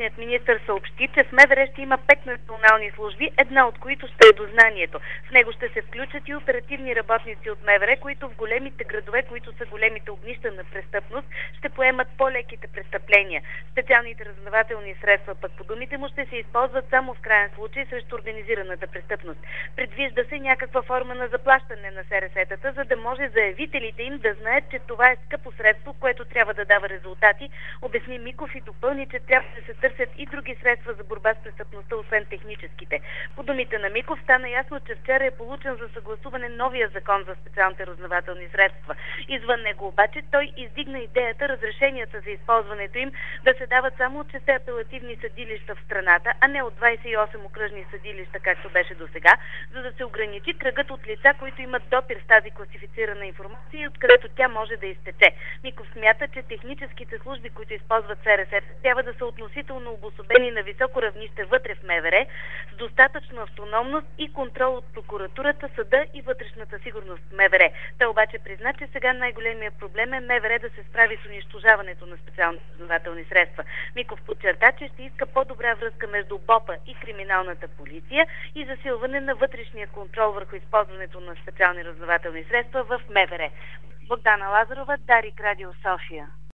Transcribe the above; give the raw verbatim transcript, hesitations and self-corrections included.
вътрешният министър съобщи, че в МВР ще има пет национални служби, една от които ще е дознанието. В него ще се включат и оперативни работници от МВР, които в големите градове, които са големите огнища на престъпност, ще поемат по-леките престъпления. Специалните разузнавателни средства, пък по думите му, ще се използват само в крайен случай срещу организираната престъпност. Предвижда се някаква форма на заплащане на СРС-тата, за да може заявителите им да знаят, че това е скъпо средство, което трябва да дава резултати, обясни Миков и допълни, че трябва да се търсят и други средства за борба с престъпността, освен техническите. По думите на Миков стана ясно, че вчера е получен за съгласуване новия закон за специалните разузнавателни средства. Извън него обаче той издигна идеята разрешенията за използването им да се дават само от шест апелативни съдилища в страната, а не от двадесет и осем окръжни съдилища, както беше досега, за да се ограничи кръгът от лица, които имат допир с тази класифицирана информация и откъдето тя може да изтече. Миков смята, че техническите служби, които използват СРС, трябва да са относително обособени на високо равнище вътре в МВР, с достатъчно автономност и контрол от прокуратурата, съда и вътрешната сигурност в МВР. Той обаче призна, че сега най-големият проблем е МВР да се справи с унищожаването на специални разузнавателни средства. Миков подчерта, че ще иска по-добра връзка между БОПа и криминалната полиция и засилване на вътрешния контрол върху използването на специални разузнавателни средства в МВР. Богдана Лазарова, Дарик, Радио София.